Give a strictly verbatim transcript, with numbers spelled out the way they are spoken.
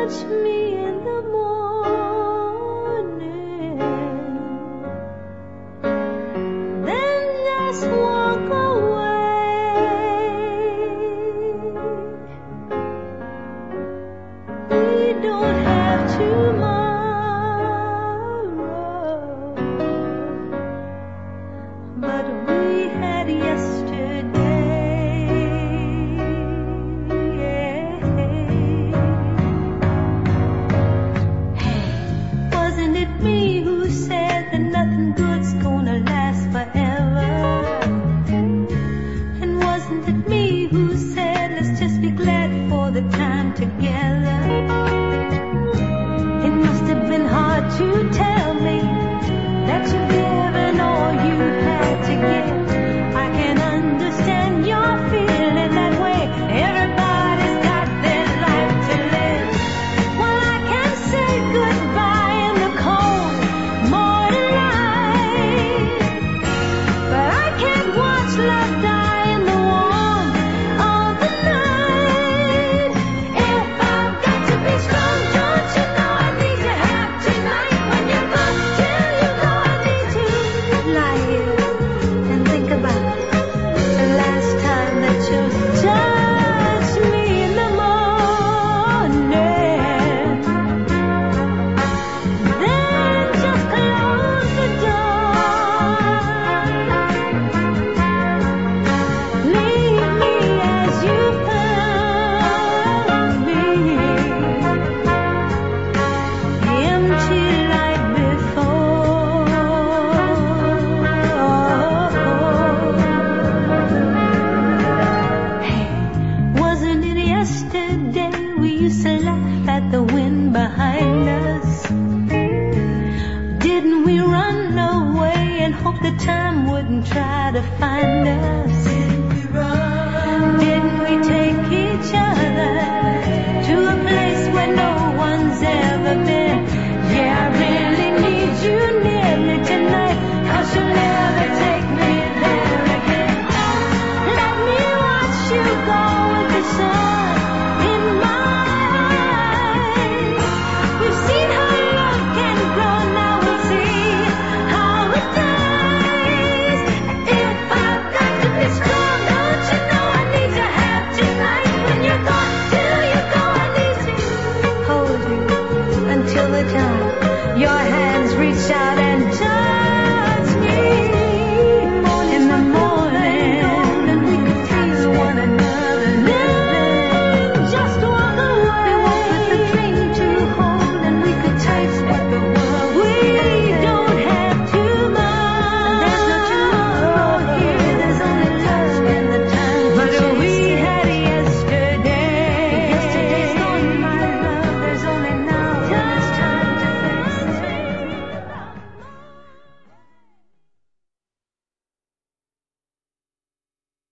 touch me in the morning, then just walk away. We don't have tomorrow, but we had yesterday. Wasn't it me who said that nothing good's gonna last forever? And wasn't it me who said let's just be glad for the time together? It must have been hard to tell me that you've given all you had to give. I can understand your feeling that way. Everybody's got their life to live. Well, I can say goodbye in the cold morning light, but I can't watch love die in the warmth of the night. If I've got to be strong, don't you know I need to have tonight? When you go till you go, I need to lie here and think about the last time that you touched me in the morning. Then just close the door. Leave me as you found me, empty like before. Hey, wasn't it yesterday we used to laugh at the wind behind us? Didn't we run away and hope the time wouldn't try to find us? Didn't we take each other to a place where no one's ever been? Yeah, I really need you near me tonight, 'cause you'll never take me there again. Let me watch you go with the sun.